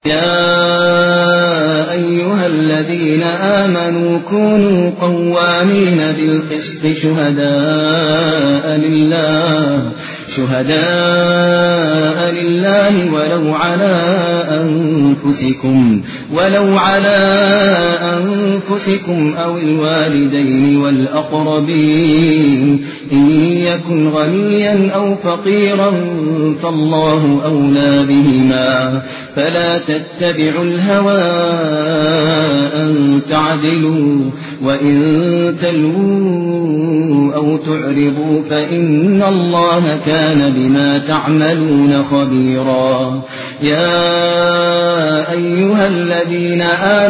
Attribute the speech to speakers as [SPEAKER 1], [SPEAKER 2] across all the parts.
[SPEAKER 1] يا أيها الذين آمنوا كونوا قوامين بالقسط شهداء لله ولو على أنفسكم أو الوالدين والأقربين إن يكن غنيا أو فقيرا فالله أولى بهما فلا تتبعوا الهوى أن تعدلوا وإن تلووا أو تعرضوا فإن الله كان بما تعملون خبيرا. يا أيها الذين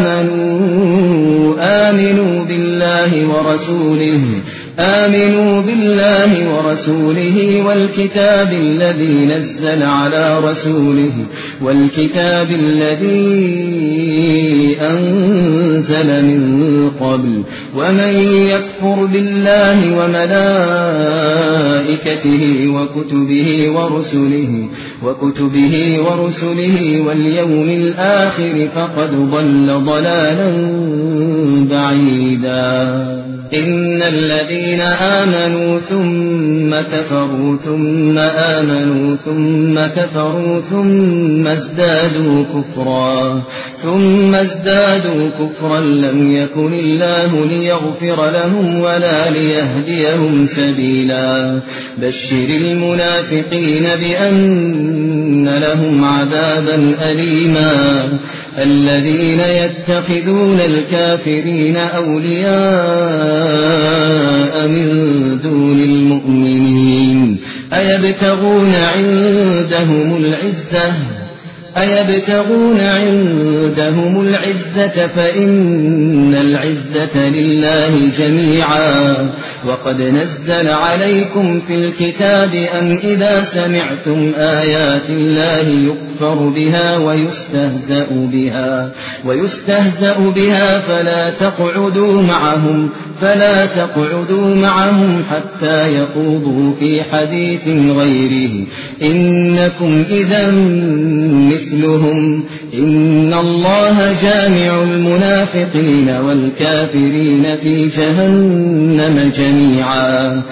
[SPEAKER 1] آمنوا بالله ورسوله والكتاب الذي نزل على رسوله والكتاب الذي أنزل من قبل ومن يكفر بالله وملائكته وكتبه ورسله واليوم الآخر فقد ضل ضلالا بعيدا. إن الذين آمنوا ثم كفروا ثم آمنوا ثم كفروا ثم ازدادوا كفرا لم يكن الله ليغفر لهم ولا ليهديهم سبيلا. بشر المنافقين بأن لهم عذابا أليما. الذين يتخذون الكافرين أولياء من دون المؤمنين أيبتغون عندهم العزة فإن العزة لله جميعا. وقد نزل عليكم في الكتاب أن إذا سمعتم آيات الله يكفر بها ويستهزأ بها فلا تقعدوا معهم حتى يخوضوا في حديث غيره إنكم إذا مثلهم. إن الله جامع المنافقين والكافرين في جهنم جميعا.